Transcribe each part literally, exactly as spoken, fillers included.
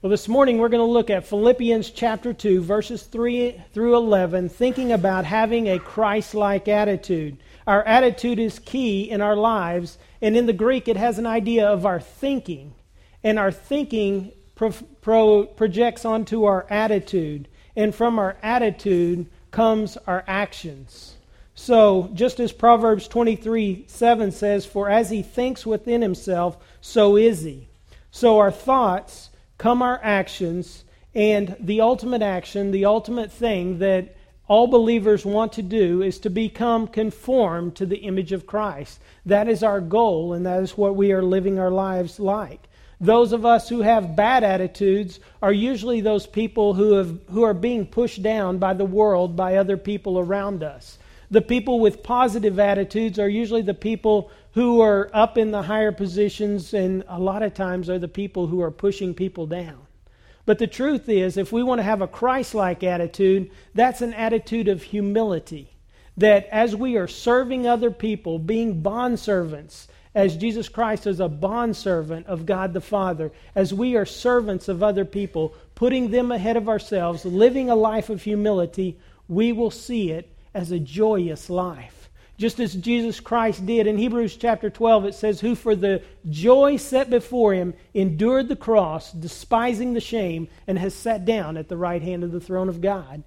Well, this morning we're going to look at Philippians chapter two, verses three through eleven, thinking about having a Christ-like attitude. Our attitude is key in our lives, and in the Greek it has an idea of our thinking. And our thinking pro- pro- projects onto our attitude, and from our attitude comes our actions. So, just as Proverbs twenty-three seven says, "For as he thinks within himself, so is he." So our thoughts come our actions, and the ultimate action, the ultimate thing that all believers want to do is to become conformed to the image of Christ. That is our goal, and that is what we are living our lives like. Those of us who have bad attitudes are usually those people who have who are being pushed down by the world, by other people around us. The people with positive attitudes are usually the people who are up in the higher positions, and a lot of times are the people who are pushing people down. But the truth is, if we want to have a Christ-like attitude, that's an attitude of humility. That as we are serving other people, being bondservants, as Jesus Christ is a bondservant of God the Father, as we are servants of other people, putting them ahead of ourselves, living a life of humility, we will see it as a joyous life. Just as Jesus Christ did. In Hebrews chapter twelve it says, "Who for the joy set before him endured the cross, despising the shame, and has sat down at the right hand of the throne of God."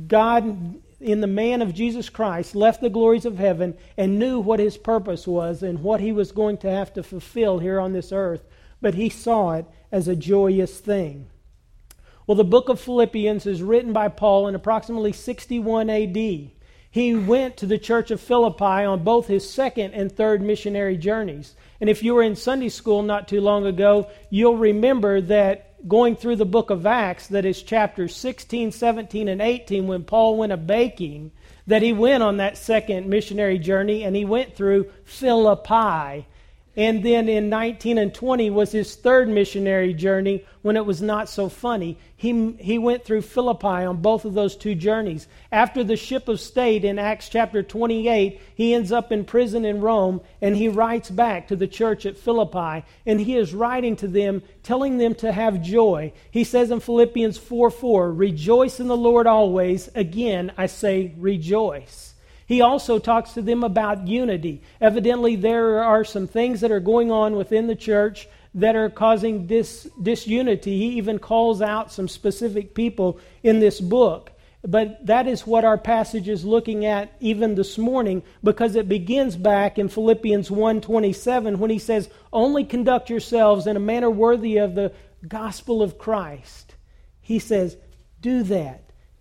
God, in the man of Jesus Christ, left the glories of heaven and knew what his purpose was and what he was going to have to fulfill here on this earth. But he saw it as a joyous thing. Well, the book of Philippians is written by Paul in approximately sixty-one A D. He went to the church of Philippi on both his second and third missionary journeys. And if you were in Sunday school not too long ago, you'll remember that going through the book of Acts, that is chapters sixteen, seventeen, and eighteen, when Paul went a-baking, that he went on that second missionary journey and he went through Philippi. And then in nineteen and twenty was his third missionary journey when it was not so funny. He, he went through Philippi on both of those two journeys. After the ship of state in Acts chapter twenty-eight, he ends up in prison in Rome, and he writes back to the church at Philippi, and he is writing to them, telling them to have joy. He says in Philippians four four, "Rejoice in the Lord always. Again, I say rejoice." He also talks to them about unity. Evidently, there are some things that are going on within the church that are causing dis, disunity. He even calls out some specific people in this book. But that is what our passage is looking at even this morning, because it begins back in Philippians one twenty-seven when he says, "Only conduct yourselves in a manner worthy of the gospel of Christ." He says, do that.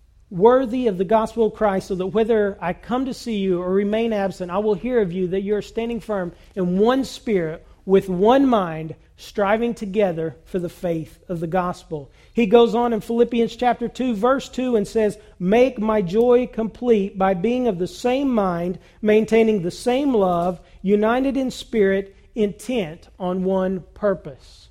Worthy of the gospel of Christ, so that whether I come to see you or remain absent, I will hear of you that you are standing firm in one spirit, with one mind, striving together for the faith of the gospel. He goes on in Philippians chapter two, verse two, and says, "Make my joy complete by being of the same mind, maintaining the same love, united in spirit, intent on one purpose."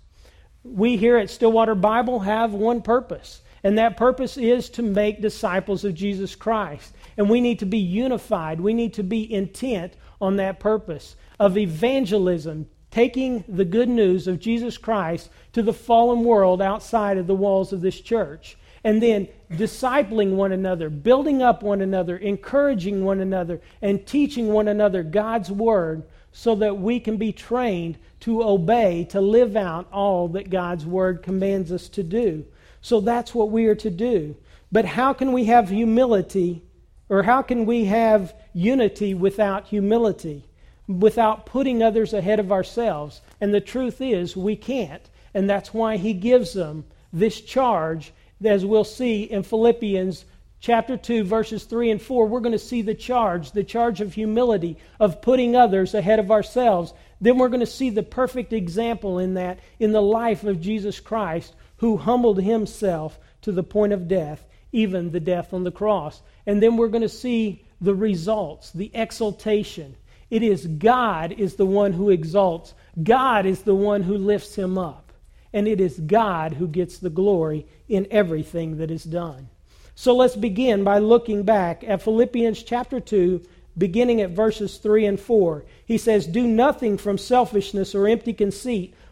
We here at Stillwater Bible have one purpose. And that purpose is to make disciples of Jesus Christ. And we need to be unified. We need to be intent on that purpose of evangelism, taking the good news of Jesus Christ to the fallen world outside of the walls of this church. And then discipling one another, building up one another, encouraging one another, and teaching one another God's Word, so that we can be trained to obey, to live out all that God's Word commands us to do. So that's what we are to do. But how can we have humility, or how can we have unity without humility, without putting others ahead of ourselves? And the truth is, we can't. And that's why he gives them this charge, as we'll see in Philippians chapter two, verses three and four. We're going to see the charge, the charge of humility, of putting others ahead of ourselves. Then we're going to see the perfect example in that, in the life of Jesus Christ, who humbled himself to the point of death, even the death on the cross. And then we're going to see the results, the exaltation. It is God is the one who exalts. God is the one who lifts him up. And it is God who gets the glory in everything that is done. So let's begin by looking back at Philippians chapter two, beginning at verses three and four. He says, "Do nothing from selfishness or empty conceit,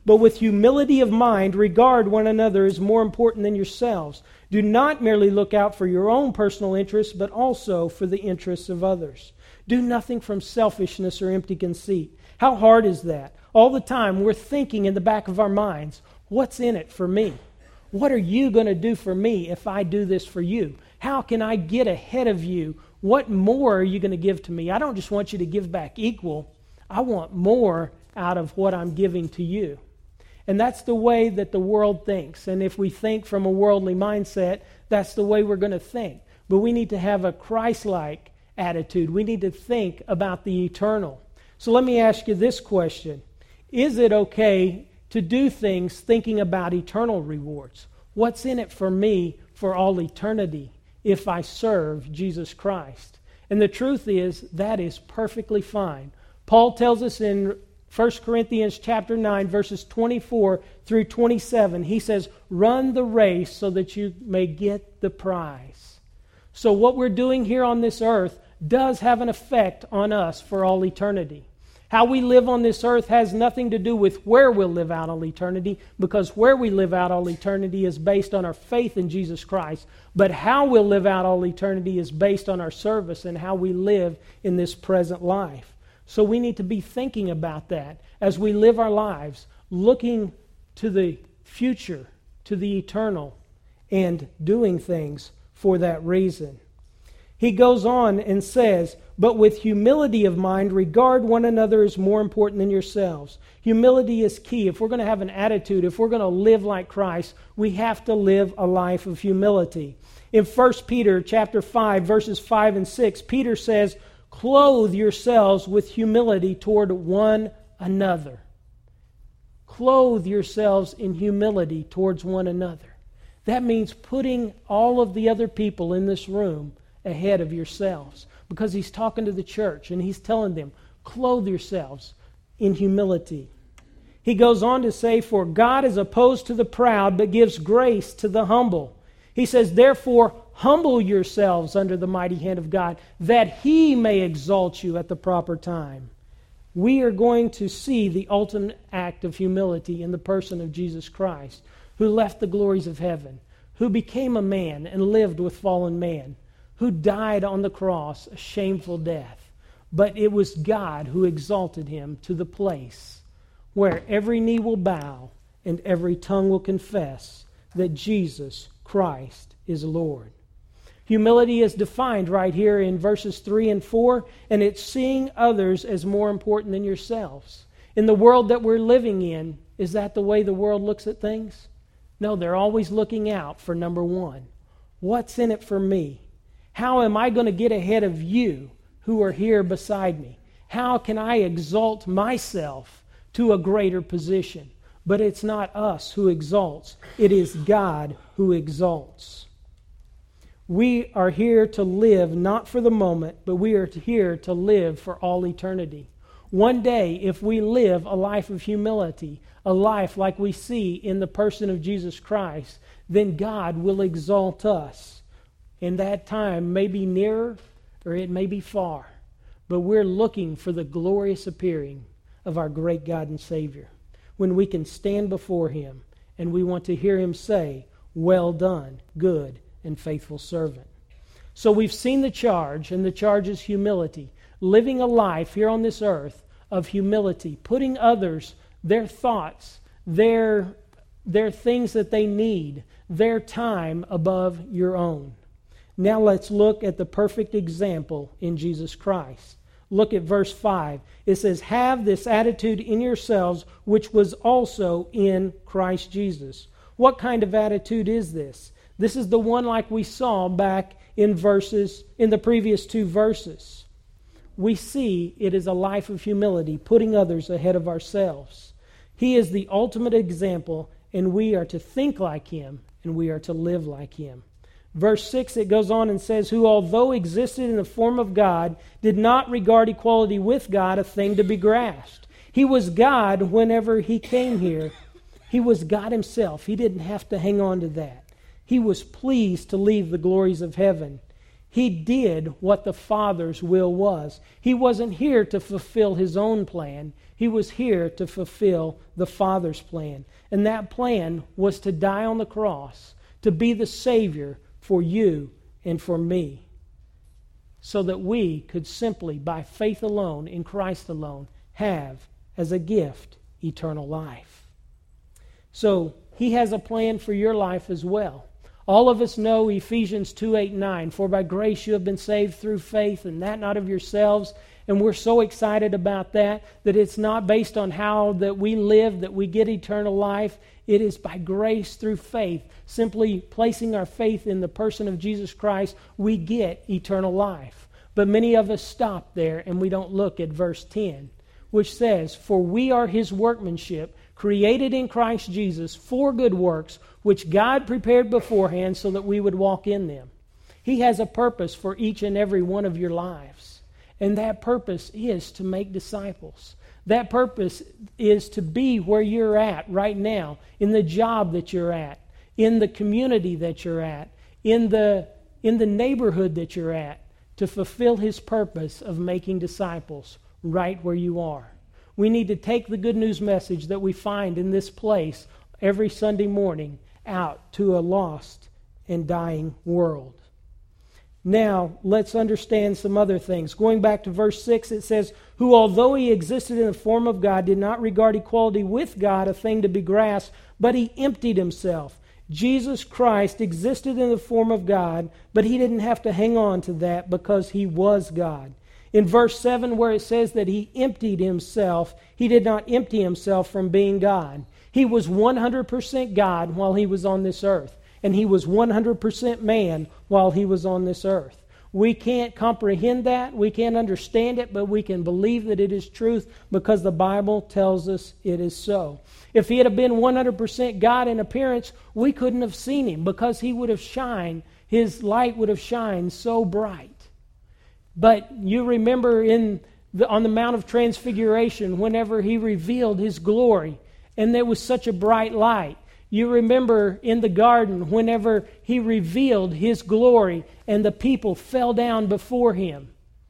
But with humility of mind, regard one another as more important than yourselves. Do not merely look out for your own personal interests, but also for the interests of others. Do nothing from selfishness or empty conceit. How hard is that? All the time we're thinking in the back of our minds, what's in it for me? What are you going to do for me if I do this for you? How can I get ahead of you? What more are you going to give to me? I don't just want you to give back equal. I want more out of what I'm giving to you. And that's the way that the world thinks. And if we think from a worldly mindset, that's the way we're going to think. But we need to have a Christ-like attitude. We need to think about the eternal. So let me ask you this question. Is it okay to do things thinking about eternal rewards? What's in it for me for all eternity if I serve Jesus Christ? And the truth is, that is perfectly fine. Paul tells us in First Corinthians chapter nine, verses twenty-four through twenty-seven, he says, run the race so that you may get the prize. So what we're doing here on this earth does have an effect on us for all eternity. How we live on this earth has nothing to do with where we'll live out all eternity, because where we live out all eternity is based on our faith in Jesus Christ. But how we'll live out all eternity is based on our service and how we live in this present life. So we need to be thinking about that as we live our lives, looking to the future, to the eternal, and doing things for that reason. He goes on and says, but with humility of mind, regard one another as more important than yourselves. Humility is key. If we're going to have an attitude, if we're going to live like Christ, we have to live a life of humility. In First Peter chapter five, verses five and six, Peter says, clothe yourselves with humility toward one another. Clothe yourselves in humility towards one another. That means putting all of the other people in this room ahead of yourselves. Because he's talking to the church and he's telling them, clothe yourselves in humility. He goes on to say, for God is opposed to the proud, but gives grace to the humble. He says, therefore, humble yourselves under the mighty hand of God, that He may exalt you at the proper time. We are going to see the ultimate act of humility in the person of Jesus Christ, who left the glories of heaven, who became a man and lived with fallen man, who died on the cross a shameful death. But it was God who exalted Him to the place where every knee will bow and every tongue will confess that Jesus Christ is Lord. Humility is defined right here in verses three and four, and it's seeing others as more important than yourselves. In the world that we're living in, is that the way the world looks at things? No, they're always looking out for number one. What's in it for me? How am I going to get ahead of you who are here beside me? How can I exalt myself to a greater position? But it's not us who exalts. It is God who exalts. We are here to live not for the moment, but we are here to live for all eternity. One day, if we live a life of humility, a life like we see in the person of Jesus Christ, then God will exalt us. And that time may be nearer or it may be far, but we're looking for the glorious appearing of our great God and Savior, when we can stand before Him and we want to hear Him say, well done, good and faithful servant. So we've seen the charge, and the charge is humility. Living a life here on this earth of humility, putting others, their thoughts, their, their things that they need, their time above your own. Now let's look at the perfect example in Jesus Christ. Look at verse five. It says, have this attitude in yourselves, which was also in Christ Jesus. What kind of attitude is this? This is the one like we saw back in verses, in the previous two verses. We see it is a life of humility, putting others ahead of ourselves. He is the ultimate example, and we are to think like Him, and we are to live like Him. Verse six, it goes on and says, who although existed in the form of God, did not regard equality with God a thing to be grasped. He was God whenever He came here. He was God Himself. He didn't have to hang on to that. He was pleased to leave the glories of heaven. He did what the Father's will was. He wasn't here to fulfill his own plan. He was here to fulfill the Father's plan. And that plan was to die on the cross, to be the Savior for you and for me, so that we could simply, by faith alone, in Christ alone, have as a gift eternal life. So he has a plan for your life as well. All of us know Ephesians two, eight, nine, for by grace you have been saved through faith, and that not of yourselves. And we're so excited about that, that it's not based on how that we live, that we get eternal life. It is by grace through faith. Simply placing our faith in the person of Jesus Christ, we get eternal life. But many of us stop there and we don't look at verse ten, which says, for we are his workmanship, created in Christ Jesus for good works, which God prepared beforehand so that we would walk in them. He has a purpose for each and every one of your lives. And that purpose is to make disciples. That purpose is to be where you're at right now, in the job that you're at, in the community that you're at, in the, in the neighborhood that you're at, to fulfill his purpose of making disciples right where you are. We need to take the good news message that we find in this place every Sunday morning out to a lost and dying world. Now, let's understand some other things. Going back to verse six, it says, who, although he existed in the form of God, did not regard equality with God a thing to be grasped, but he emptied himself. Jesus Christ existed in the form of God, but he didn't have to hang on to that because he was God. In verse seven, where it says that he emptied himself, he did not empty himself from being God. He was one hundred percent God while he was on this earth. And he was one hundred percent man while he was on this earth. We can't comprehend that. We can't understand it, but we can believe that it is truth because the Bible tells us it is so. If he had been one hundred percent God in appearance, we couldn't have seen him because he would have shined, his light would have shined so bright. But you remember in the, on the Mount of Transfiguration, whenever he revealed his glory, and there was such a bright light. You remember in the garden whenever he revealed his glory and the people fell down before him.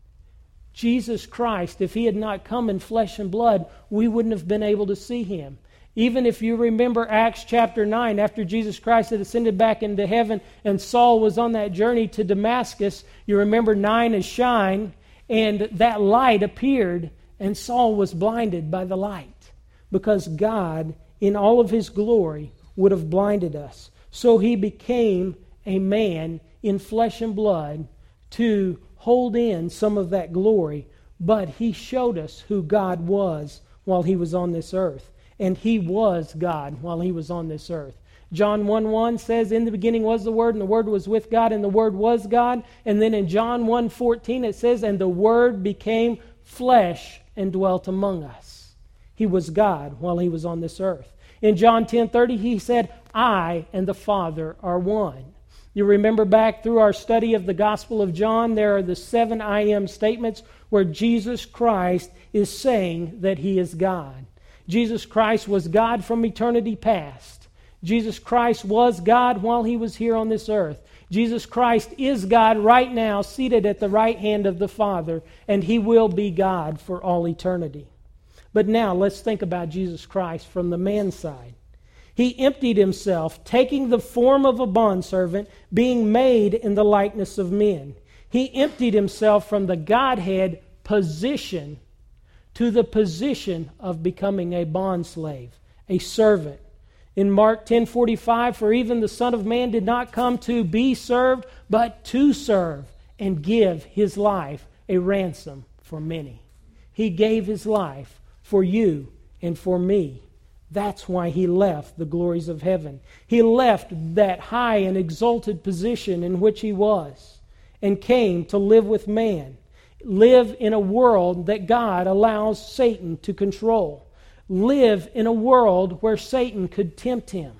Jesus Christ, if he had not come in flesh and blood, we wouldn't have been able to see him. Even if you remember Acts chapter nine, after Jesus Christ had ascended back into heaven and Saul was on that journey to Damascus, you remember nine is shine, and that light appeared, and Saul was blinded by the light because God, in all of his glory, would have blinded us. So he became a man in flesh and blood to hold in some of that glory, but he showed us who God was while he was on this earth. And he was God while he was on this earth. John one one says, in the beginning was the Word, and the Word was with God, and the Word was God. And then in John one fourteen it says, and the Word became flesh and dwelt among us. He was God while he was on this earth. In John ten thirty he said, I and the Father are one. You remember back through our study of the Gospel of John, there are the seven I am statements where Jesus Christ is saying that he is God. Jesus Christ was God from eternity past. Jesus Christ was God while he was here on this earth. Jesus Christ is God right now, seated at the right hand of the Father, and he will be God for all eternity. But now let's think about Jesus Christ from the man's side. He emptied himself, taking the form of a bondservant, being made in the likeness of men. He emptied himself from the Godhead position to the position of becoming a bondslave, a servant. In Mark ten forty-five, for even the Son of Man did not come to be served, but to serve and give his life a ransom for many. He gave his life for you and for me. That's why he left the glories of heaven. He left that high and exalted position in which he was and came to live with man. Live in a world that God allows Satan to control. Live in a world where Satan could tempt him.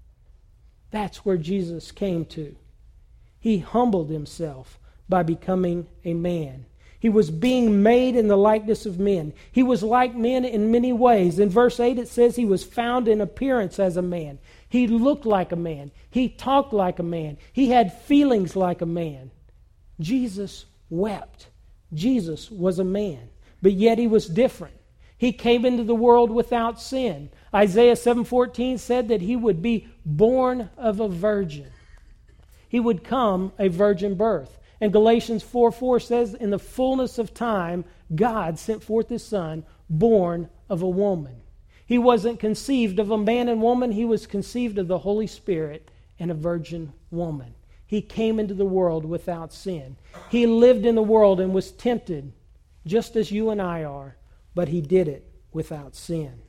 That's where Jesus came to. He humbled himself by becoming a man. He was being made in the likeness of men. He was like men in many ways. In verse eight it says he was found in appearance as a man. He looked like a man. He talked like a man. He had feelings like a man. Jesus wept. Jesus was a man, but yet he was different. He came into the world without sin. Isaiah seven fourteen said that he would be born of a virgin. He would come a virgin birth. And Galatians four four says, in the fullness of time, God sent forth His Son, born of a woman. He wasn't conceived of a man and woman. He was conceived of the Holy Spirit and a virgin woman. He came into the world without sin. He lived in the world and was tempted, just as you and I are, but He did it without sin.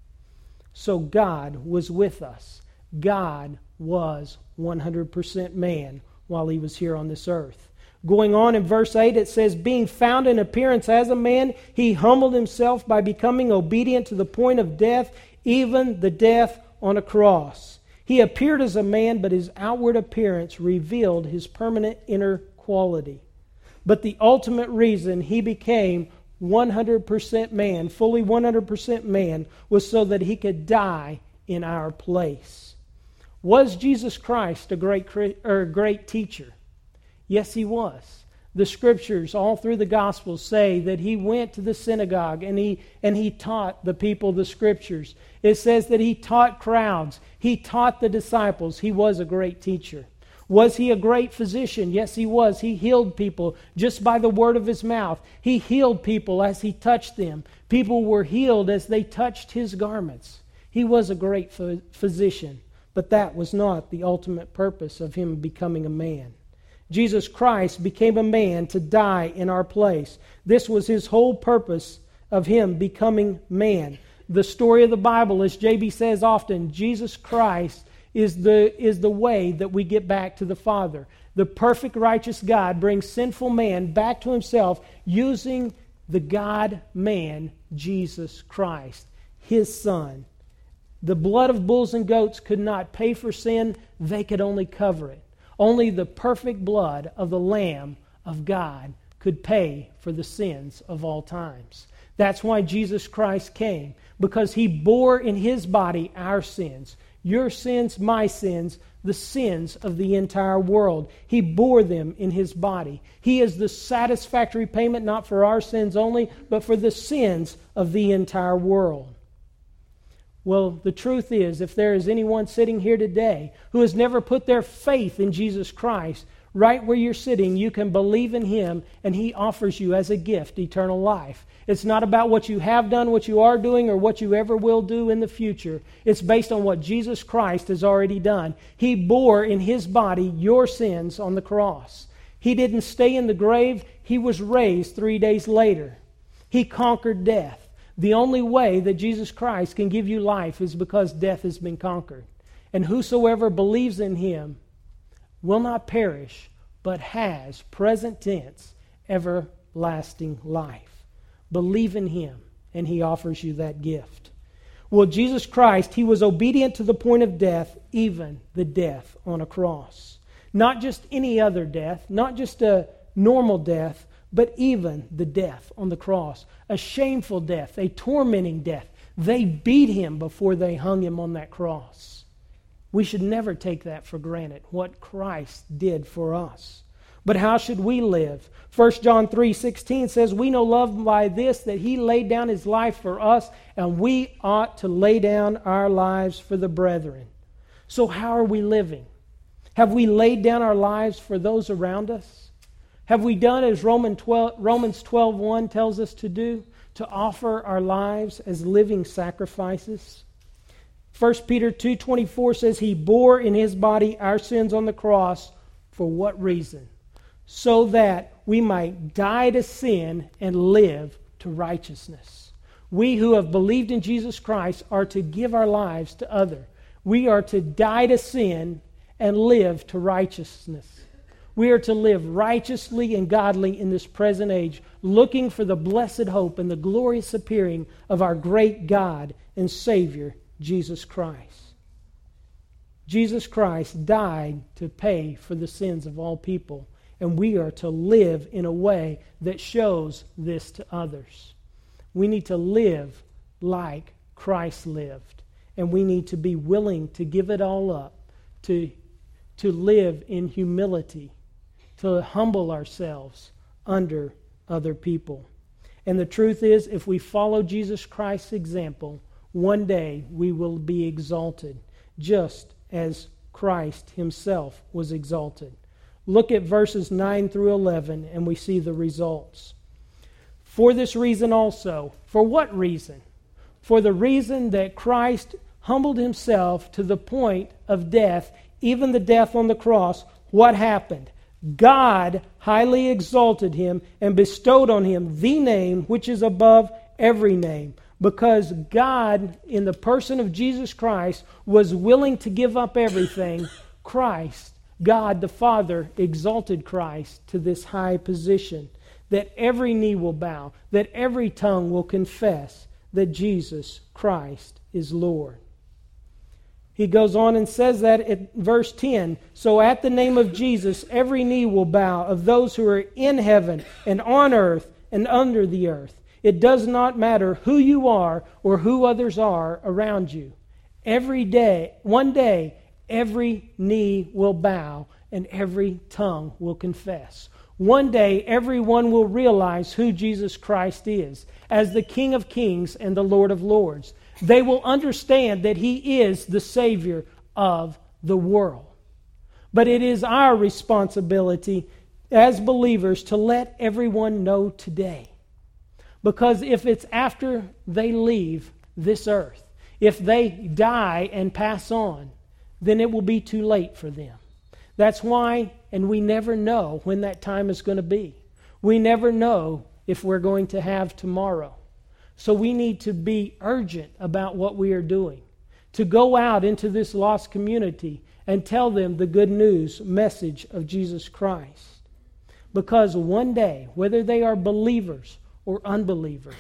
So God was with us. God was one hundred percent man while He was here on this earth. Going on in verse eight, it says, being found in appearance as a man, He humbled Himself by becoming obedient to the point of death, even the death on a cross. He appeared as a man, but His outward appearance revealed His permanent inner quality. But the ultimate reason He became one hundred percent man, fully one hundred percent man, was so that He could die in our place. Was Jesus Christ a great, or a great teacher? Yes, He was. The Scriptures all through the Gospels say that He went to the synagogue and he, and he taught the people the Scriptures. It says that He taught crowds. He taught the disciples. He was a great teacher. Was He a great physician? Yes, He was. He healed people just by the word of His mouth. He healed people as He touched them. People were healed as they touched His garments. He was a great physician, but that was not the ultimate purpose of Him becoming a man. Jesus Christ became a man to die in our place. This was His whole purpose of Him becoming man. The story of the Bible, as J B says often, Jesus Christ is the, is the way that we get back to the Father. The perfect righteous God brings sinful man back to Himself using the God-man, Jesus Christ, His Son. The blood of bulls and goats could not pay for sin. They could only cover it. Only the perfect blood of the Lamb of God could pay for the sins of all times. That's why Jesus Christ came, because He bore in His body our sins, your sins, my sins, the sins of the entire world. He bore them in His body. He is the satisfactory payment, not for our sins only, but for the sins of the entire world. Well, the truth is, if there is anyone sitting here today who has never put their faith in Jesus Christ, right where you're sitting, you can believe in Him, and He offers you as a gift eternal life. It's not about what you have done, what you are doing, or what you ever will do in the future. It's based on what Jesus Christ has already done. He bore in His body your sins on the cross. He didn't stay in the grave. He was raised three days later. He conquered death. The only way that Jesus Christ can give you life is because death has been conquered. And whosoever believes in Him will not perish, but has, present tense, everlasting life. Believe in Him, and He offers you that gift. Well, Jesus Christ, He was obedient to the point of death, even the death on a cross. Not just any other death, not just a normal death, but even the death on the cross. A shameful death, a tormenting death. They beat Him before they hung Him on that cross. We should never take that for granted, what Christ did for us. But how should we live? First John three sixteen says, we know love by this, that He laid down His life for us, and we ought to lay down our lives for the brethren. So how are we living? Have we laid down our lives for those around us? Have we done as Romans twelve one tells us to do, to offer our lives as living sacrifices? First Peter two twenty-four says, He bore in His body our sins on the cross. For what reason? So that we might die to sin and live to righteousness. We who have believed in Jesus Christ are to give our lives to others. We are to die to sin and live to righteousness. We are to live righteously and godly in this present age, looking for the blessed hope and the glorious appearing of our great God and Savior, Jesus Christ. Jesus Christ died to pay for the sins of all people, and we are to live in a way that shows this to others. We need to live like Christ lived, and we need to be willing to give it all up, to, to live in humility, to humble ourselves under other people. And the truth is, if we follow Jesus Christ's example, one day we will be exalted, just as Christ himself was exalted. Look at verses nine through eleven, and we see the results. For this reason also. For what reason? For the reason that Christ humbled himself to the point of death, even the death on the cross. What happened? God highly exalted him and bestowed on him the name which is above every name, because God, in the person of Jesus Christ, was willing to give up everything. Christ, God the Father, exalted Christ to this high position, that every knee will bow, that every tongue will confess that Jesus Christ is Lord. He goes on and says that at verse ten, so at the name of Jesus, every knee will bow, of those who are in heaven and on earth and under the earth. It does not matter who you are or who others are around you. Every day, one day, every knee will bow and every tongue will confess. One day, everyone will realize who Jesus Christ is as the King of Kings and the Lord of Lords. They will understand that he is the Savior of the world. But it is our responsibility as believers to let everyone know today. Because if it's after they leave this earth, if they die and pass on, then it will be too late for them. That's why, and we never know when that time is going to be. We never know if we're going to have tomorrow. So we need to be urgent about what we are doing, to go out into this lost community and tell them the good news message of Jesus Christ. Because one day, whether they are believers or unbelievers,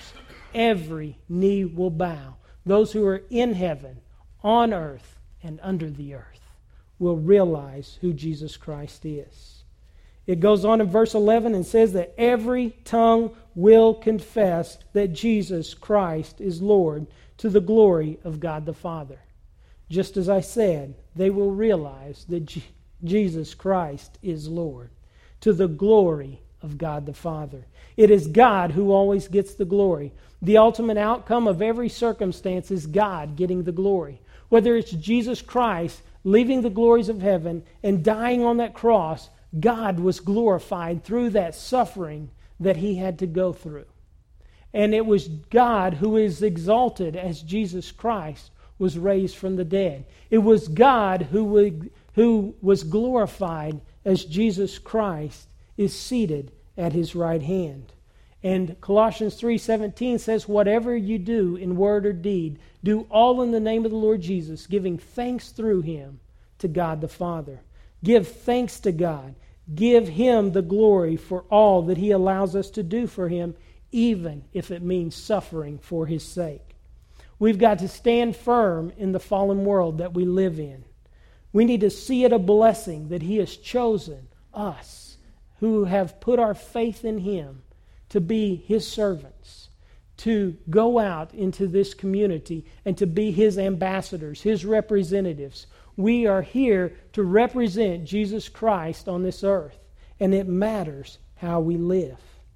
every knee will bow. Those who are in heaven, on earth, and under the earth will realize who Jesus Christ is. It goes on in verse eleven and says that every tongue will confess that Jesus Christ is Lord, to the glory of God the Father. Just as I said, they will realize that G- Jesus Christ is Lord, to the glory of God the Father. It is God who always gets the glory. The ultimate outcome of every circumstance is God getting the glory. Whether it's Jesus Christ leaving the glories of heaven and dying on that cross, God was glorified through that suffering that he had to go through. And it was God who is exalted as Jesus Christ was raised from the dead. It was God who would, who was glorified as Jesus Christ is seated at his right hand. And Colossians three seventeen says, whatever you do in word or deed, do all in the name of the Lord Jesus, giving thanks through him to God the Father. Give thanks to God. Give him the glory for all that he allows us to do for him, even if it means suffering for his sake. We've got to stand firm in the fallen world that we live in. We need to see it a blessing that he has chosen us, who have put our faith in him, to be his servants, to go out into this community and to be his ambassadors, his representatives. We are here to represent Jesus Christ on this earth, and it matters how we live.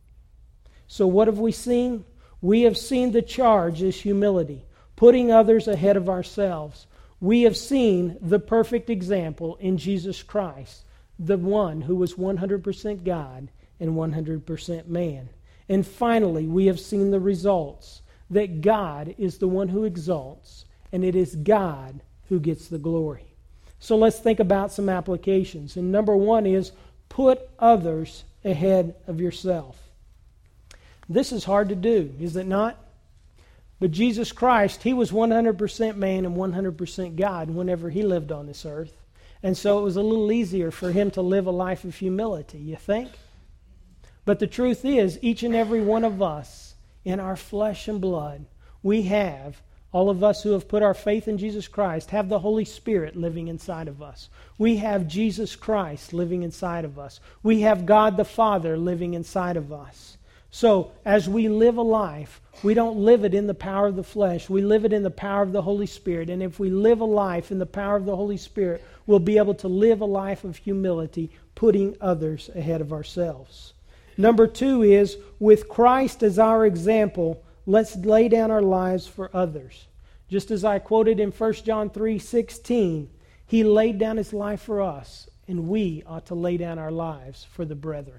So what have we seen? We have seen the charge is humility, putting others ahead of ourselves. We have seen the perfect example in Jesus Christ, the one who was one hundred percent God and one hundred percent man. And finally, we have seen the results, that God is the one who exalts, and it is God who gets the glory. So let's think about some applications. And number one is, put others ahead of yourself. This is hard to do, is it not? But Jesus Christ, he was one hundred percent man and one hundred percent God whenever he lived on this earth. And so it was a little easier for him to live a life of humility, you think? But the truth is, each and every one of us, in our flesh and blood, we have, all of us who have put our faith in Jesus Christ, have the Holy Spirit living inside of us. We have Jesus Christ living inside of us. We have God the Father living inside of us. So as we live a life, we don't live it in the power of the flesh. We live it in the power of the Holy Spirit. And if we live a life in the power of the Holy Spirit, we'll be able to live a life of humility, putting others ahead of ourselves. Number two is, with Christ as our example, let's lay down our lives for others. Just as I quoted in First John three sixteen, He laid down His life for us, and we ought to lay down our lives for the brethren.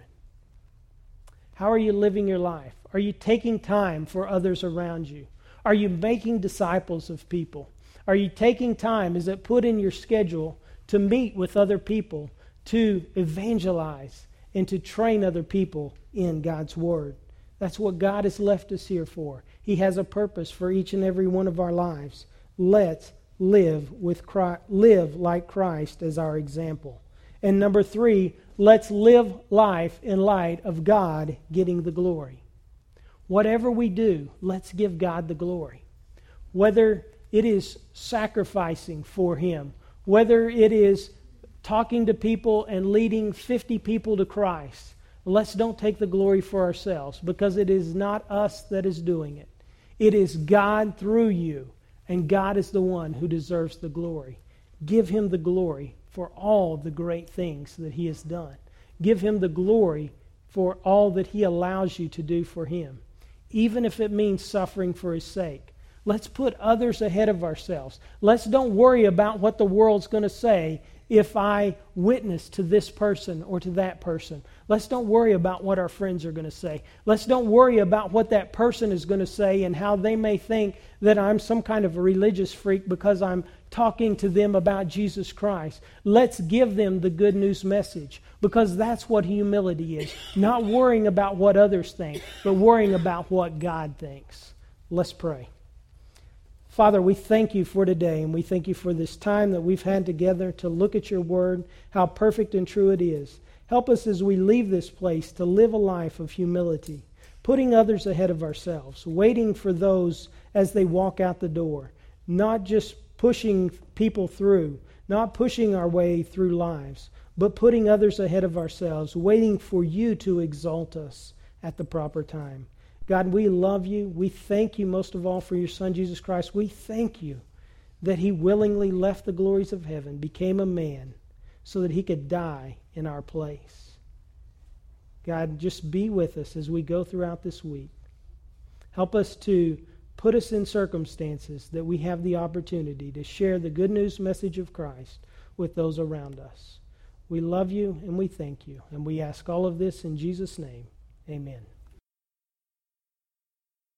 How are you living your life? Are you taking time for others around you? Are you making disciples of people? Are you taking time, is it put in your schedule, to meet with other people, to evangelize, and to train other people in God's Word? That's what God has left us here for. He has a purpose for each and every one of our lives. Let's live with Christ, live like Christ as our example. And number three, let's live life in light of God getting the glory. Whatever we do, let's give God the glory. Whether it is sacrificing for Him, whether it is talking to people and leading fifty people to Christ, let's don't take the glory for ourselves, because it is not us that is doing it. It is God through you, and God is the one who deserves the glory. Give Him the glory for all the great things that He has done. Give Him the glory for all that He allows you to do for Him, even if it means suffering for His sake. Let's put others ahead of ourselves. Let's don't worry about what the world's going to say if I witness to this person or to that person. Let's don't worry about what our friends are going to say. Let's don't worry about what that person is going to say and how they may think that I'm some kind of a religious freak because I'm talking to them about Jesus Christ. Let's give them the good news message, because that's what humility is. Not worrying about what others think, but worrying about what God thinks. Let's pray. Father, we thank You for today, and we thank You for this time that we've had together to look at Your Word, how perfect and true it is. Help us as we leave this place to live a life of humility, putting others ahead of ourselves, waiting for those as they walk out the door, not just pushing people through, not pushing our way through lives, but putting others ahead of ourselves, waiting for You to exalt us at the proper time. God, we love You. We thank You most of all for Your Son, Jesus Christ. We thank You that He willingly left the glories of heaven, became a man, so that He could die in our place. God, just be with us as we go throughout this week. Help us to put us in circumstances that we have the opportunity to share the good news message of Christ with those around us. We love You and we thank You, and we ask all of this in Jesus' name. Amen.